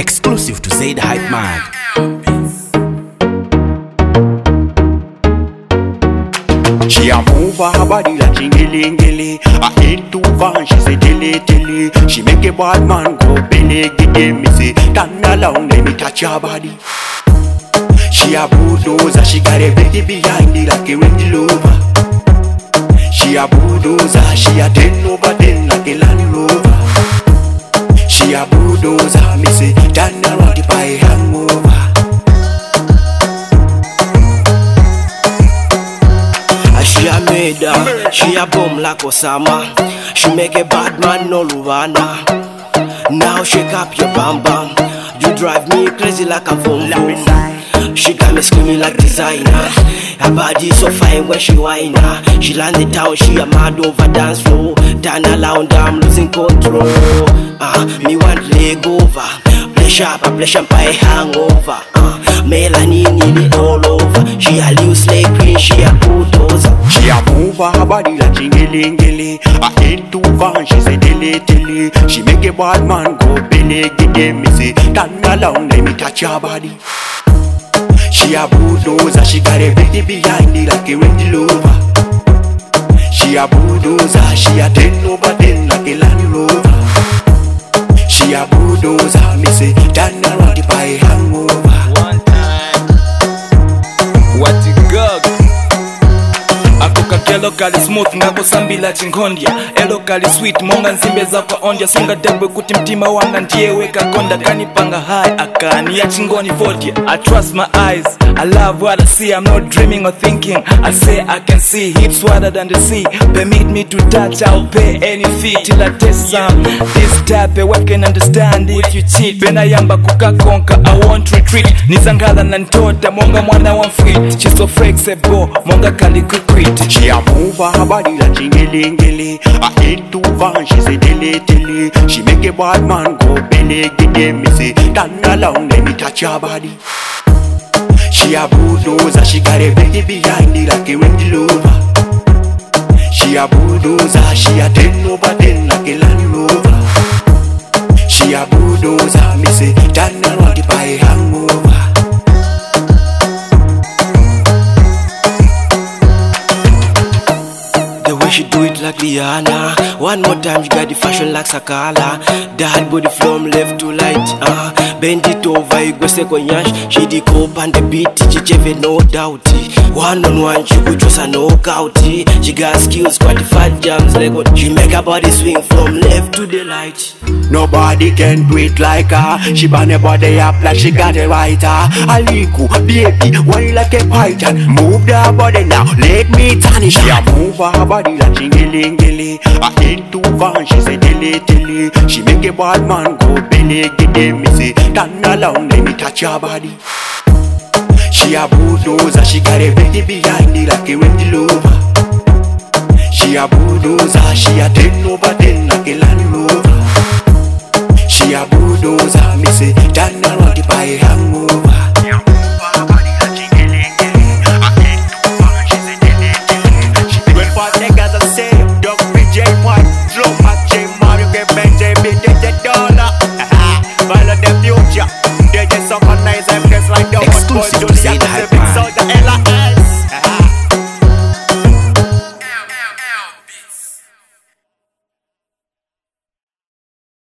Exclusive to Zaid Hype Man. She a move her body like jingly. I ain't too fun, she say dilly. She make a bad man go belly. Give me say, turn around, let me touch her body. She a bulldozer, she got a baby behind it like a Range Rover. She a bulldozer, she a 10 over 10 like a Land Rover. She a bulldozer, me say, turn around if I hangover. She a made she a bomb like Osama. She make a bad man no Luvana. Now shake up your bam bam. You drive me crazy like a phone. She got me screaming like designer. Her body so fine when she whine. She land the town, she a mad over dance floor. Turn around, I'm losing control. Me want leg over. Pleasure by hangover. Melanin all over. She a loose leg queen, she a bulldozer. She a move her body like jingly. I ain't too fun, she say dilly. She make a bad man go belly. Give me say, turn around, let me touch her body. She a bulldozer, she got a baby behind it like a Range Rover. She a bulldozer, she a 10 over 10 like a Land Rover. She a bulldozer, me say, turn around if I hangover. One time, what you got? Akoka kelo kali smooth ngako sambila chingondia. Elo kali sweet monga nzimbe zako ondia. Songa debwe kuti mtima wanga ndiye weka konda. Kanipanga high akani ya chingoni 40. I trust my eyes, I love what I see. I'm not dreaming or thinking, I say I can see. Hips wider than the sea, permit me to touch, I'll pay any fee. Till I taste some, this type of what can understand if you cheat. Bena yamba kuka konka, I won't retreat. Nizangala na ntota, monga mwana wa mfrit. She's so flexible, monga kali kukwit. She a move her body like jingly. I ain't too fun, she say dilly. She make a bad man go belly. Give me say, turn around, let me touch her body. She a bulldozer, she got a baby behind it like a Range Rover. She a bulldozer, she a 10 over 10 like a Land Rover. She a bulldozer, me say, turn around if I hangover. She do it like Rihanna. One more time, she got the fashion like Sakala. That body from left to right. Bend it over, you go second yash. She the cope and the beat, she cheve no doubt. One on one, she could just a knockout. She got skills, quite the fat jams. She make her body swing from left to the right. Nobody can do it like her. She burn her body up like she got a writer. Aliku, baby, one like a python. Move her body now, let me turn it. She a move her body like jingly. I ain't too fun, she say dilly. She make a bad man go belly. Give me say, turn around, let me touch her body. She a bulldozer, she got a baby behind it like a Range Rover. She a bulldozer, she a 10 over 10 like a Land Rover. She a bulldozer, me say, turn around if I hangover.